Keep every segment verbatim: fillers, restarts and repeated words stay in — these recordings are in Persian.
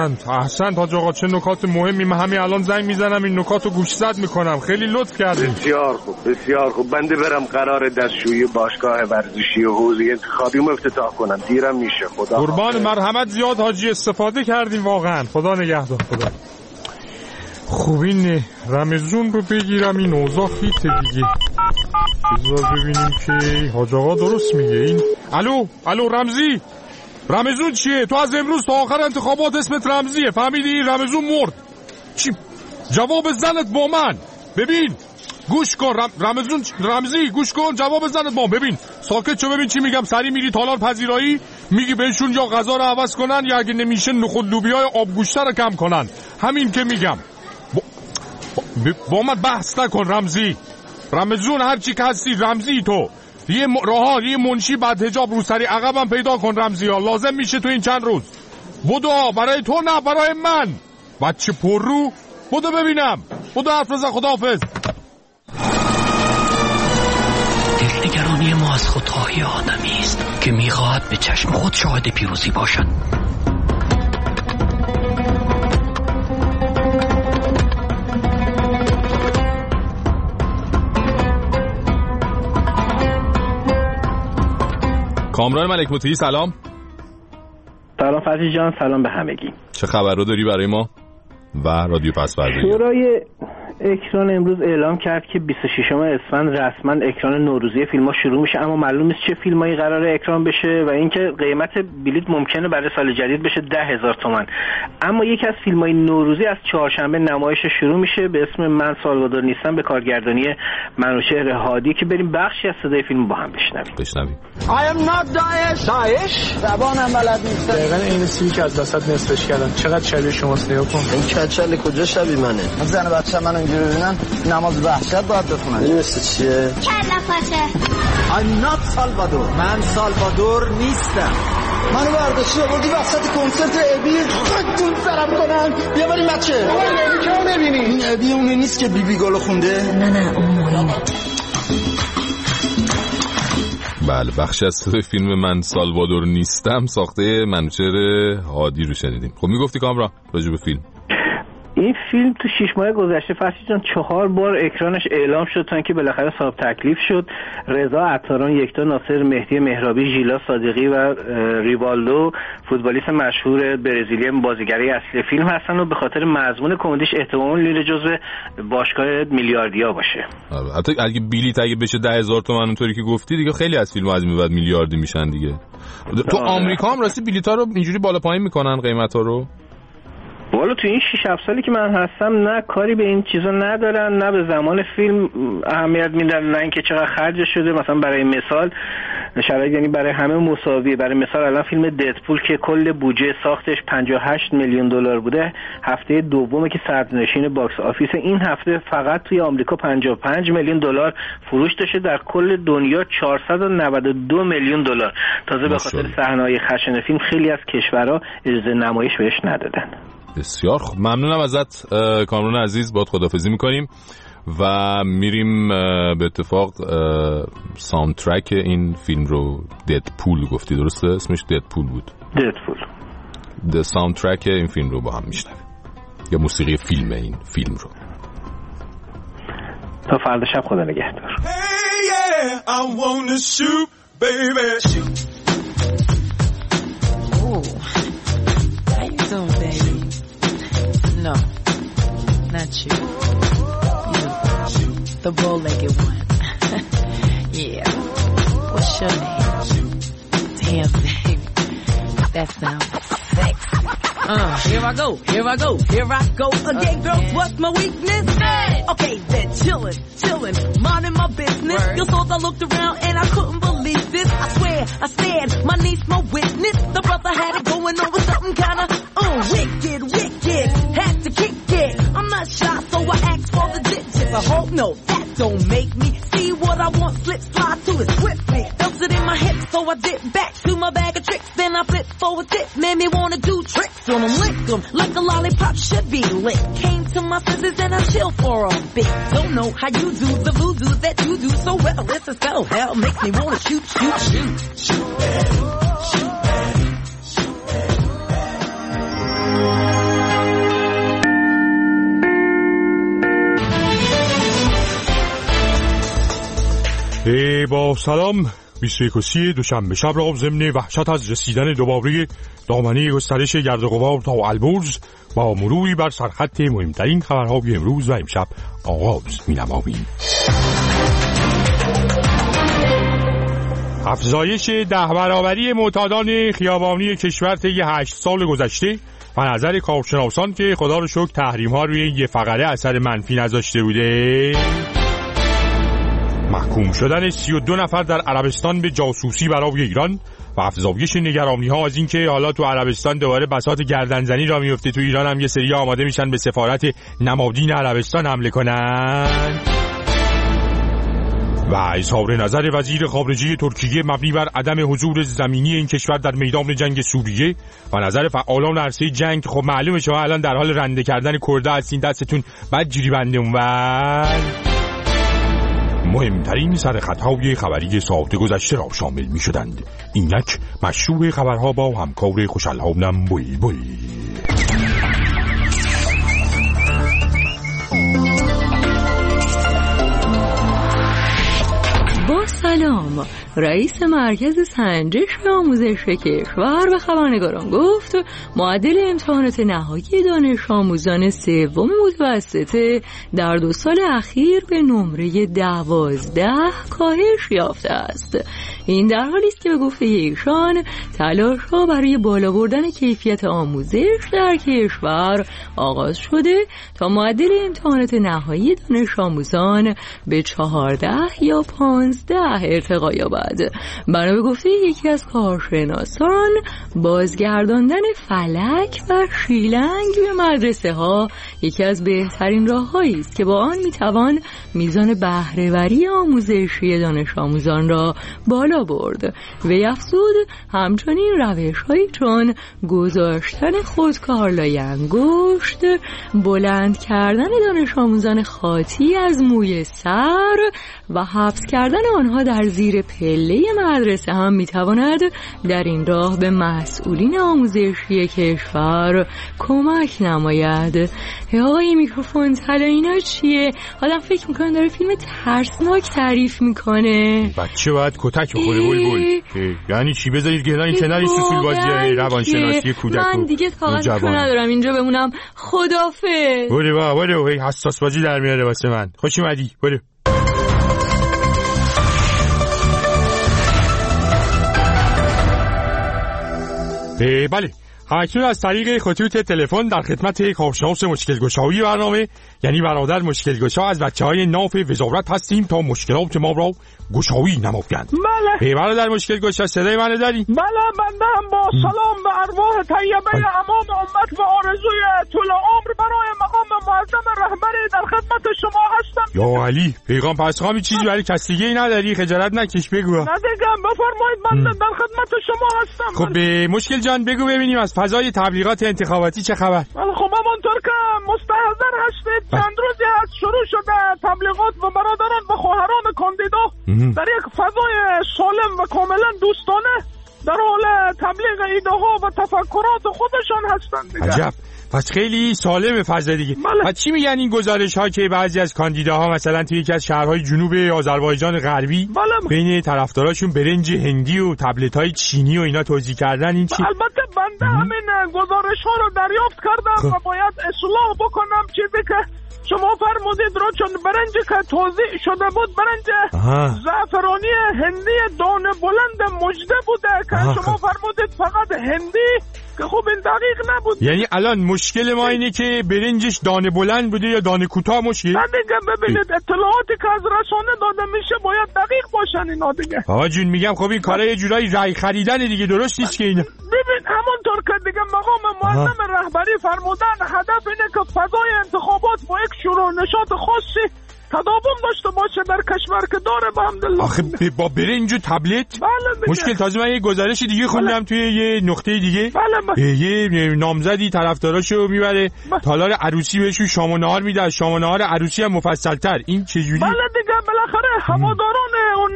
احسنت احسنت حاج آقا، چه نکات مهمی. من همین الان زنگ میزنم این نکاتو گوشزد میکنم. خیلی لطف کردین. بسیار خوب بسیار خوب. بنده برم قرار دستشویی باشگاه ورزشی و حوزه انتخابیمو افتتاح کنم. دیرم میشه. خدا قربان مرحمت. زیاد حاجی استفاده کردیم واقعا. خدا نگهدار. خدا خوب. این رمزون رو بگیرم. این اوضاع خیته دیگه. بذار ببینیم که حاج آقا درست میگه. این الو الو رمزی، رمزون چیه؟ تو از امروز تا آخر انتخابات اسمت رمزیه، فهمیدی؟ رمزون مرد. چی؟ جواب زنت با من. ببین گوش کن رم... رمزون رمزی گوش کن، جواب زنت با من. ببین ساکت شو، ببین چی میگم. سری میری تالار پذیرایی، میگی بهشون یا غذا رو عوض کنن یا اگه نمیشه نخود لوبیای آبگوشت رو کم کنن. همین که میگم. با, با... با من بحث نکن رمزی. رمزون هر چی که هستی رمزی. تو یه م... راهان یه منشی بعد حجاب رو سری عقبم پیدا کن رمزی ها. لازم میشه تو این چند روز. بدو برای تو نه برای من. بچه پر رو بدو ببینم. بدو حرف بزن. خداحافظ. دلنگرانی ما از خودخواهی آدمی است که میخواهد به چشم خود شاهد پیروزی باشد. کامران ملک مطیعی سلام. سلام فرشید جان، سلام به همگی. چه خبر رو داری برای ما و رادیو پس‌فردایی؟ شورای اکران امروز اعلام کرد که بیست و ششم اسفند رسما اکران نوروزی فیلم‌ها شروع میشه، اما معلوم نیست چه فیلمایی قراره اکران بشه و اینکه قیمت بلیت ممکنه برای سال جدید بشه ده هزار تومان. اما یکی از فیلم‌های نوروزی از چهارشنبه نمایش شروع میشه به اسم من سالوادور نیستم، به کارگردانی منوچهر هادی، که بریم بخشی از صدای فیلم با هم بشنویم. بشنویم. I am not Daesh. Daesh؟ زبانم بلد نیستم. دقیقاً این سیلی که از دستت نصفش کردم. چقدر شبیه شماست نگاه کن. این کچل کجا شبیه منه؟ زن بچه من اینجوری ببینن نماز وحشت باید بخونن. این مثل چیه؟ کلا پاشه. I'm not Salvador. من سالوادور نیستم. منو برداشتی آوردی وسط کنسرت ابی خودتون سرم کنن. بیا بریم بچه. ابی که رو نبینی. این ابی اونه نیست که بی بی گالو خونده؟ نه نه اون مورینه. بله، بخشی از فیلم من سالوادور نیستم ساخته منوچهر هادی رو شنیدیم. خب میگفتی کامران راجع به فیلم؟ این فیلم تو شش ماه گذشته فرشید جان چهار بار اکرانش اعلام شد تا اینکه بالاخره صاحب تکلیف شد. رضا عطاران، یکتا ناصر، مهدی مهرابی، ژیلا صادقی و ریوالدو فوتبالیست مشهور برزیلی بازیگری اصلی فیلم هستن و به خاطر مضمون کمدیش احتمالاً لیره جزو باشگاه میلیاردیا باشه. حتی اگه بلیط اگه بشه ده هزار تومان اونطوری که گفتی دیگه خیلی از فیلم‌ها از این بعد میلیاردی میشن دیگه. تو آمریکا هم راستی بلیط‌ها رو اینجوری بالا پایین میکنن قیمتا رو؟ والا تو این شش هفت سالی که من هستم نه کاری به این چیزا ندارن، نه به زمان فیلم اهمیت میدن، نه اینکه چقدر خرج شده. مثلا برای مثال شرایط یعنی برای همه مساویه. برای مثال الان فیلم ددپول که کل بودجه ساختش پنجاه و هشت میلیون دلار بوده، هفته دومه که صدرنشین باکس آفیس، این هفته فقط توی آمریکا پنجاه و پنج میلیون دلار فروش داشته، در کل دنیا چهارصد و نود و دو میلیون دلار. تازه به خاطر صحنه‌های خشن فیلم خیلی از کشورها اجازه نمایش بهش ندادن. بسیار خوب، ممنونم ازت کامران عزیز. باهات خداحافظی میکنیم و میریم. به اتفاق ساوندترک این فیلم رو ددپول گفتی درسته؟ اسمش ددپول بود. ددپول. د ساوندترک این فیلم رو با هم میشنویم، یا موسیقی فیلم این فیلم رو. تا فردا شب خدا نگهدار. Hey yeah, I wanna shoot baby shoot. Ooh. How you doing, baby? No, not you. You, the bow-legged one. Yeah. What's your name? Damn, baby. That sounds sexy. Uh, here I go, here I go, here I go again, uh, girls. Yeah. What's my weakness? Hey. Okay, then chillin', chillin', minding my business. Word. You thought I looked around and I couldn't believe this. I swear, I said, my niece, my witness. The brother had it going on with something kinda uh, wicked, wicked. Had to kick it. I'm not shy, so I asked for the digits. I hope no, that don't make me see what I want. Slip slide to it swiftly. Felt it in my hips, so I dip back to my bag of tricks. Then I flip forward dip, made me wanna do tricks on them, lick them like a lollipop should be lit. Came to my senses and I chill for a bit. Don't know how you do the voodoo that you do so well. It's a spell, hell makes me wanna shoot, shoot, shoot, shoot, shoot, shoot, shoot. با سلام، بیست و یک و سی دوشنبه شب را ضمن وحشت از رسیدن دوباره دامنه گسترش گرد و غبار تا البرز با مروری بر سرخط مهمترین خبرهای امروز و امشب آغاز می‌نماییم. افزایش ده برابری معتادان خیابانی کشور طی هشت سال گذشته و نظر کارشناسان که خدا رو شکر تحریم‌ها روی یه فقره اثر منفی نذاشته بوده. محکوم شدن سی و دو نفر در عربستان به جاسوسی برای ایران و افزایش نگرانی‌ها از این که حالا تو عربستان دوباره بساط گردنزنی را میفته، تو ایران هم یه سری آماده میشن به سفارت نمادین عربستان حمله کنن. و اظهار نظر وزیر خارجه ترکیه مبنی بر عدم حضور زمینی این کشور در میدان جنگ سوریه و نظر فعالان عرصه جنگ. خب معلومه شما الان در حال رنده کردن کرده هستین، دستتون بدجوری بنده اونور. مهمترین سرخطهای خبری ساعت گذشته را شامل می شدند. اینک مشروع خبرها با همکار خوشالهانم بوی بوی. با سلام، رئیس مرکز سنجش آموزش کشور به خبرنگاران گفت معدل امتحانات نهایی دانش آموزان سوم متوسطه در دو سال اخیر به نمره دوازده کاهش یافته است. این در حالی است که به گفته ایشان تلاش‌ها برای بالا بردن کیفیت آموزش در کشور آغاز شده تا معدل امتحانات نهایی دانش آموزان به چهارده یا پانزده ارتقا یابد. بنا به گفته یکی از کارشناسان، بازگرداندن فلک و شیلنگ به مدرسه ها یکی از بهترین راه‌هایی است که با آن میتوان میزان بهره‌وری آموزشی دانش آموزان را بالا برد. وی افزود همچنین روش‌هایی چون گذاشتن خودکارلای انگشت، بلند کردن دانش آموزان خاطی از موی سر و حبس کردن آنها در زیر پله مدرسه هم میتواند در این راه به مسئولین آموزشی کشور کمک نماید. آقای میکروفون طلا اینا چیه؟ آدم فکر میکنه داره فیلم ترسناک تعریف میکنه. بچه باید کتک بخوره بلبل. یعنی چی؟ بذارید گهرانی کناری سفول بازی روانشناسی کودک. من دیگه طاقتشو ندارم اینجا بمونم. خدافظ. برو با برو، حساس بازی در میاره واسه من. خوش اومدی. برو. بله، همکنون از طریق خطوط تلفن در خدمت کارشناس مشکل گشایی برنامه یعنی برادر مشکل گشا از بچه های ناف وزارت هستیم تا مشکلات ما را گشایی نمایند. بله برادر مشکل گشا، صدای منو داری؟ بله، بنده هم با سلام به ارواح طیبه امام امت و آرزوی طول عمر برای مقام معظم رهبری در خدمت شما هستم. یا علی پیغام پسخامی چیزی برای کس دیگه ای نداری؟ خجالت نکش، بگو. نه دیگه، بفرمایید، بنده در خدمت شما هستم. خب به مشکل جان بگو ببینیم از فضای تبلیغات انتخاباتی چه خبر؟ بله خب همونطور که مستحضر هستید چند روزی هست شروع شده تبلیغات و برادران و خواهران کاندیدا در یک فضای سالم و کاملا دوستانه در حال تبلیغ ایده ها و تفکرات خودشان هستند دیگه. عجب، پس خیلی سالم فضا دیگه. بله. و چی میگن این گزارش ها که بعضی از کاندیداها مثلا توی یکی از شهرهای جنوب آذربایجان غربی بله. بین طرفداراشون برنج هندی و تبلت های چینی و اینا توزیع کردن، این چی؟ البته بنده همین گزارش ها رو دریافت کردم و باید اصلاح بکنم چیزی که شما فرمودید رو، چون برنج که توزیع شده بود برنج زعفرانی هندی دانه بلند مژده بوده که آه. شما فرمودید فقط هندی، که خب این دقیق نبود. یعنی الان مشکل ما اینه که برنجش دانه بلند بوده یا دانه کوتاه مشکل؟ نه دیگه، ببینید اطلاعاتی که از رسانه داده میشه باید دقیق باشن اینا دیگه. آقا جون میگم خب این کارا یه جورایی رای خریدن دیگه، درست نیست که اینا؟ ببین همونطور که دیگه مقام معظم رهبری فرمودن هدف اینه که فضای انتخابات با یک شروع نشاط خاصی تداوم داشته باشه در کشور که داره به حمدالله. آخه با برنج و تبلت؟ بله مشکل. تازه من یه گزارش دیگه خوندم بله. توی یه نقطه دیگه بله. یه نامزدی طرفداراشو میبره بله. تالار عروسی بهشون شام و نهار میده، شام و نهار عروسی هم مفصل‌تر. این چجوری؟ بله دیگه، بالاخره هواداران اون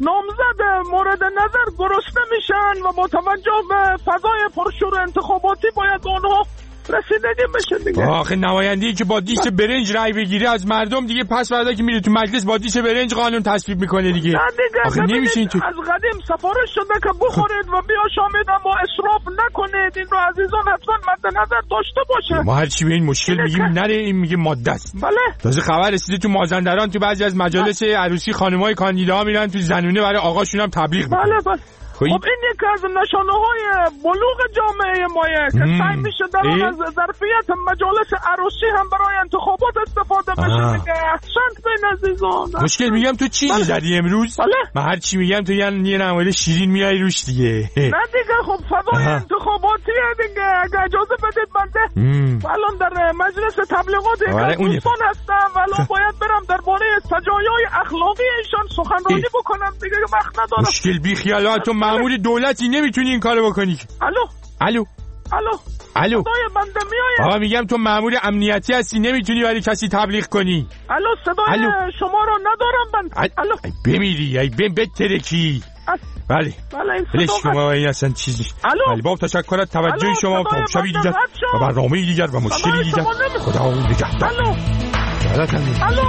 نامزد مورد نظر گرسنه میشن و با توجه به فضای پرشور انتخاباتی باید اونها رسیدگی بشه دیگه. آخه نماینده‌ای که با دیش برنج رای بگیره از مردم دیگه پس فردا که میره تو مجلس با دیش برنج قانون تصویب میکنه دیگه. آخه نمیشه اینطور. از قدیم سفارش شده که بخورید و بیا شامید اما اسراف نکنید. این رو عزیزان حتما مد نظر داشته باشه. ما هر چی به این مشکل میگیم نره این میگه ماده است. بله. تازه خبر رسیده تو مازندران تو بعضی از مجالس عروسی خانمای کاندیداها میرن تو زنونه برای آقاشون هم تبلیغ میکنن. بله بله. خب این یکی از نشانه‌های بلوغ جامعه مایه که سعی میشه در اون از ظرفیت مجالس عروسی هم برای انتخابات استفاده بشه دیگه. احسنت بین عزیزان. مشکل میگم تو چی زدی امروز؟ بله. من هر چی میگم تو یه نمایل شیرین میای روش دیگه. نه دیگه خب فضای انتخاباتیه دیگه. اگه اجازه بدید بنده الان در مجلس تبلیغات یک دوستان هستم و الان باید برم درباره سجایای اخلاقی ایشان سخنرانی بکنم دیگه وقت ندارم. مشکل بی خیالات مأمور دولتی نمیتونی این کارو بکنی. الو الو الو الو صدای بنده میاد. آقا میگم تو مأمور امنیتی هستی نمیتونی برای کسی تبلیغ کنی. الو صدای الو. شما رو ندارم بنده. الو بمیری ای بم بترکی. بله بله شما این اصلا چیزی. بله با تشکر از توجه شما. تا شبی دیگر و برنامه‌ای دیگر و مشکلی دیگر. خدا نگهدار. الو الو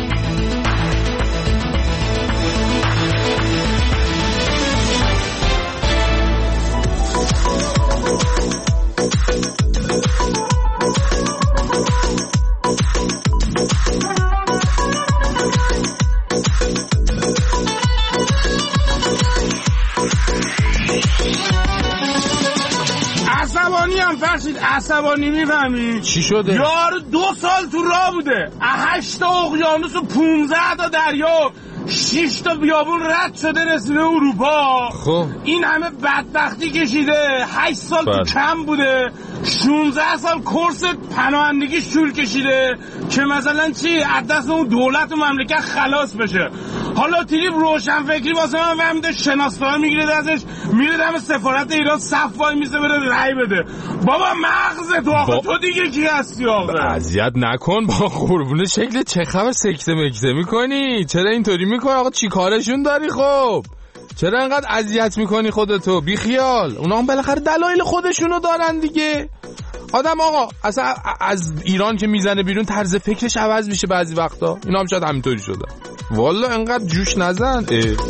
عصبانی هم فرشید عصبانی میفهمی چی شده؟ یار دو سال تو راه بوده هشت تا اقیانوس و پونزده تا دریا شش تا بیابون رد شده رسیده اروپا. خب این همه بدبختی کشیده هشت سال بد. تو کم بوده شانزده سال کورس پناهندگی شور کشیده که مثلا چی از دست اون دولت و مملکت خلاص بشه. حالا تریپ روشن فکری واسه من فهمیده شناسنامه میگیره ازش میره دم سفارت ایران صف وای میسه بره رای بده. بابا مغز تو آقا با... تو دیگه کی هستی آقا؟ اذیت نکن با قربون شکل چه خبر سکته مکته میکنی؟ چرا اینطوری میکنی آقا؟ چی کارشون داری خب؟ چرا انقدر اذیت میکنی خودتو؟ بی خیال اونا هم بالاخره دلایل خودشونو دارن دیگه. آدم آقا اصلا از ایران که میزنه بیرون طرز فکرش عوض میشه بعضی وقتا. اینا هم شاید همینطوری شده. والا انقدر جوش نزن.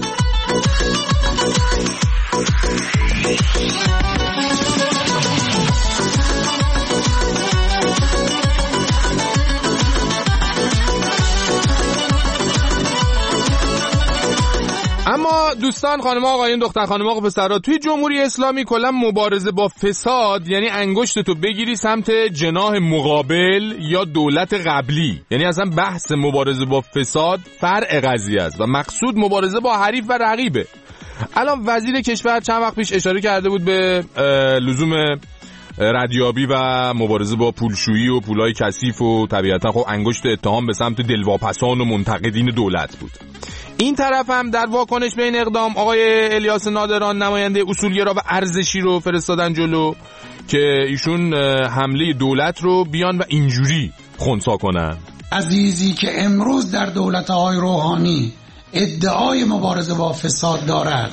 اما دوستان خانم آقایون دختر خانم آقا پسرها توی جمهوری اسلامی کلا مبارزه با فساد یعنی انگشت تو بگیری سمت جناح مقابل یا دولت قبلی. یعنی اصلا بحث مبارزه با فساد فرع قضیه است و مقصود مبارزه با حریف و رقیبه. الان وزیر کشور چند وقت پیش اشاره کرده بود به لزوم ردیابی و مبارزه با پولشویی و پولای کثیف و طبیعتا خب انگشت اتهام به سمت دلواپسان و منتقدین دولت بود. این طرف هم در واکنش به این اقدام آقای الیاس نادران نماینده اصولگرا و ارزشی رو فرستادن جلو که ایشون حمله دولت رو بیان و اینجوری خنثی کنن. عزیزی که امروز در دولت‌های روحانی ادعای مبارزه با فساد دارد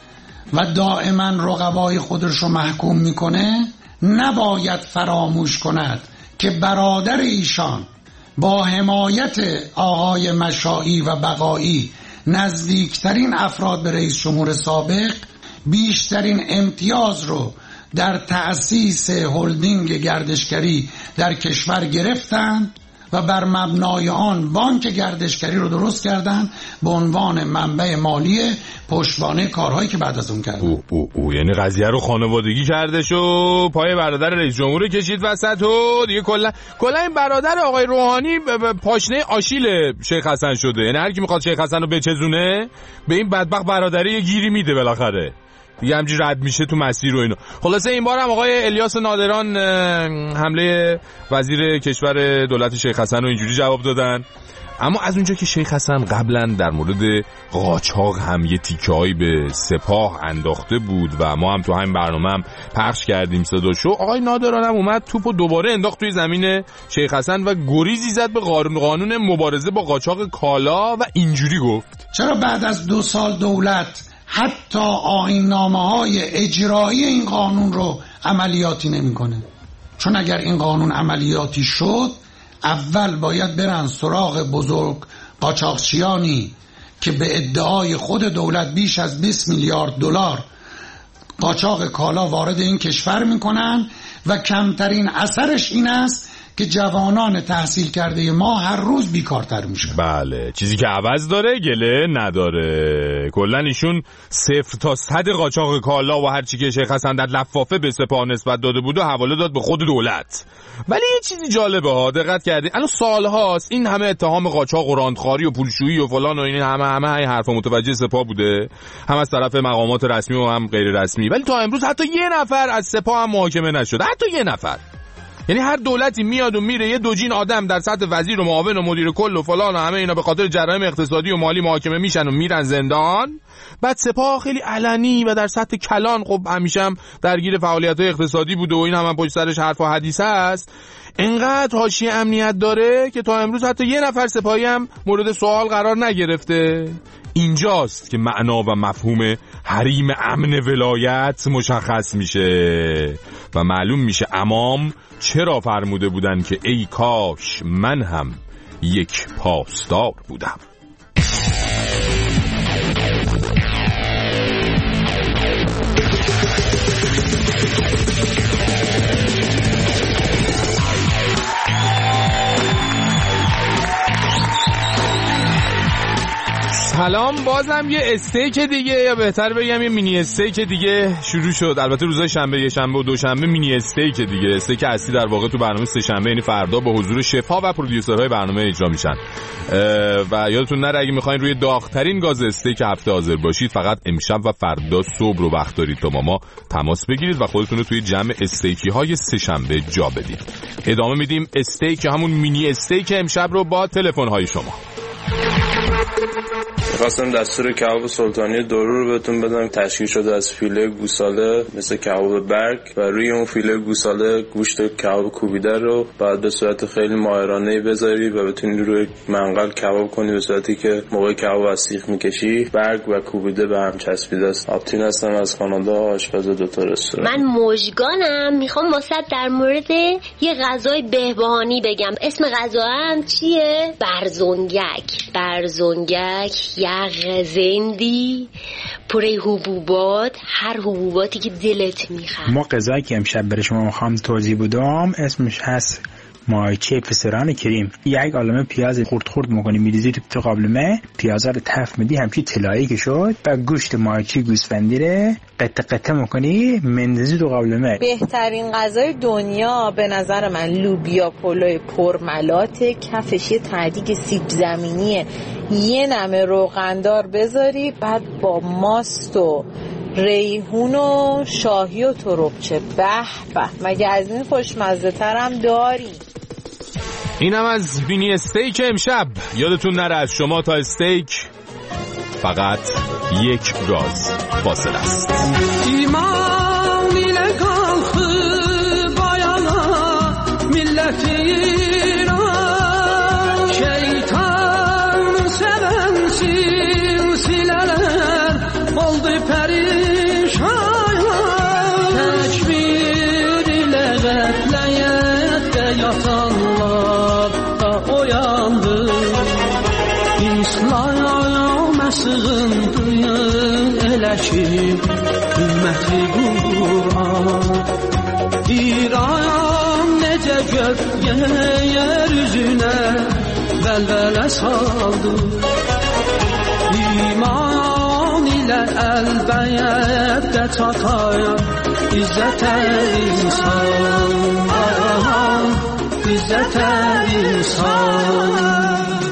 و دائما رقبای خودش رو محکوم میکنه نباید فراموش کند که برادر ایشان با حمایت آقای مشائی و بقایی نزدیکترین افراد به رئیس جمهور سابق بیشترین امتیاز رو در تأسیس هلدینگ گردشگری در کشور گرفتند و بر مبنای آن بانک گردشگری رو درست کردن به عنوان منبع مالی پشتوانه کارهایی که بعد از اون کردن. او او او یعنی قضیه رو خانوادگی کرده شو پای برادر رئیس جمهور کشید وسط و دیگه کلا کلا این برادر آقای روحانی پاشنه آشیل شیخ حسن شده. یعنی هر کی میخواد شیخ حسن رو بچزونه به این بدبخت برادره یه گیری میده بالاخره دیگه همجوری رد میشه تو مسیر و اینو. خلاصه این بار هم آقای الیاس نادران حمله وزیر کشور دولت شیخ حسن رو اینجوری جواب دادن. اما از اونجا که شیخ حسن قبلا در مورد قاچاق هم یه تیکه‌ای به سپاه انداخته بود و ما هم تو همین برنامه هم پخش کردیم صداشو، آقای نادران هم اومد توپو دوباره انداخت توی زمین شیخ حسن و گریزی زد به قانون مبارزه با قاچاق کالا و اینجوری گفت چرا بعد از دو سال دولت حتی آیین‌نامه‌های اجرایی این قانون رو عملیاتی نمی‌کنه؟ چون اگر این قانون عملیاتی شد اول باید برن سراغ بزرگ قاچاقچیانی که به ادعای خود دولت بیش از بیست میلیارد دلار قاچاق کالا وارد این کشور میکنن و کمترین اثرش این است که جوانان تحصیل کرده ما هر روز بیکارتر میشن. بله، چیزی که عوض داره گله نداره. کلا ایشون صفر تا صد قاچاق کالا و هر چی که شیخ حسن در لفافه به سپاه نسبت داده بود و حواله داد به خود دولت. ولی یه چیزی جالبه ها، دقت کردین الان سالهاست این همه اتهام قاچاق و راندخاری و پولشویی و فلان و این همه همه این حرفا متوجه سپاه بوده، هم از طرف مقامات رسمی و هم غیر رسمی، ولی تا امروز حتی یه نفر از سپاه هم محاکمه نشده، حتی یه نفر. یعنی هر دولتی میاد و میره یه دوجین آدم در سطح وزیر و معاون و مدیر کل و فلان و همه اینا به خاطر جرایم اقتصادی و مالی محاکمه میشن و میرن زندان. بعد سپاه خیلی علنی و در سطح کلان خب همیشه هم درگیر فعالیت‌های اقتصادی بوده و این هم, هم پشت سرش حرف و حدیث است، انقدر حاشیه امنیت داره که تا امروز حتی یه نفر سپاهی هم مورد سوال قرار نگرفته. اینجاست که معنا و مفهوم حریم امن ولایت مشخص میشه و معلوم میشه امام چرا فرموده بودن که ای کاش من هم یک پاسدار بودم. سلام، بازم یه استیک دیگه یا بهتر بگم یه مینی استیک دیگه شروع شد. البته روزهای شنبه، یه شنبه و دوشنبه مینی استیک دیگه. استیک اصلی در واقع تو برنامه سه شنبه یعنی فردا با حضور شف‌ها و پرودیوسرهای برنامه اجرا میشن. و یادتون نره اگه میخواین روی داغ‌ترین گاز استیک هفته حاضر باشید فقط امشب و فردا صبح رو وقت دارید تا با ما تماس بگیرید و خودتون رو توی جمع استیکی های سه شنبه جا بدید. ادامه میدیم استیک همون مینی استیک امشب رو با تلفن های شما. خواستم دستور کباب سلطانی دورو رو بهتون بدم. تشکیل شده از فیله گوساله مثل کباب برگ و روی اون فیله گوساله گوشت کباب کوبیده رو بعد به صورت خیلی ماهرانه‌ای بذاری و بتونی روی منقل کباب کنی به صورتی که موقع کباب از سیخ میکشی برگ و کوبیده به هم چسبیده است. آپتین هستم از کانادا، آشپز دو تا رستوران. من مژگانم، میخوام واسط در مورد یه غذای بهبهانی بگم. اسم غذام چیه؟ برزنگک. برزنگک یغ زندی پره حبوبات، هر حبوباتی که دلت میخواد. ما غذایی که امشب برای شما میخوام توضیح بدم اسمش هست ماهیچه فسران کریم. یک عالمه پیاز خرد خرد میکنی میریزی تو قابلمه، پیازا رو تف میدی همچی طلایی که شد، بعد گوشت ماهیچه گوسفندی رو قطع قطع میکنی میندازی تو قابلمه. بهترین غذای دنیا به نظر من لوبیا پلو پرملات، کفش یه تهدیگ سیب زمینیه، یه نمه روغندار بذاری، بعد با ماست و ریحون و شاهی و تربچه. به به، مگه از این خوشمزه ترم داری؟ اینم از مینی استیک امشب. یادتون نره از شما تا استیک فقط یک گاز فاصله است. ایمان ile kalkıp ayana millet İran şeytan seven silsileler oldu perişan tekbir ile bekleyette yatanlar da uyandı İslam'a sığındı eleşir ümmeti Kur'an İran nece gök yeryüzüne velvele saldı İman ile elbette çataya İzzete insan İzzete insan.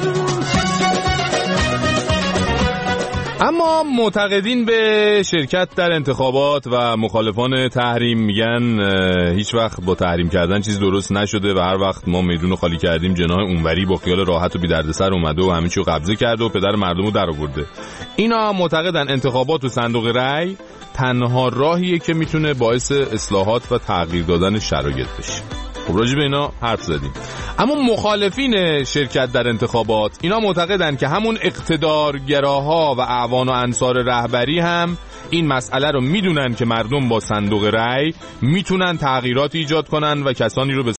اما معتقدین به شرکت در انتخابات و مخالفان تحریم میگن هیچ وقت با تحریم کردن چیز درست نشده و هر وقت ما میدون رو خالی کردیم جناح اونوری با خیال راحت و بی دردسر اومده و همه چی رو قبضه کرده و پدر مردم رو در آورده. اینا معتقدن انتخابات و صندوق رأی تنها راهیه که میتونه باعث اصلاحات و تغییر دادن شرایط بشه. خب راجع به اینا حرف زدیم. اما مخالفین شرکت در انتخابات اینا معتقدن که همون اقتدارگراها و اعوان و انصار رهبری هم این مسئله رو میدونن که مردم با صندوق رأی میتونن تغییرات ایجاد کنن و کسانی رو به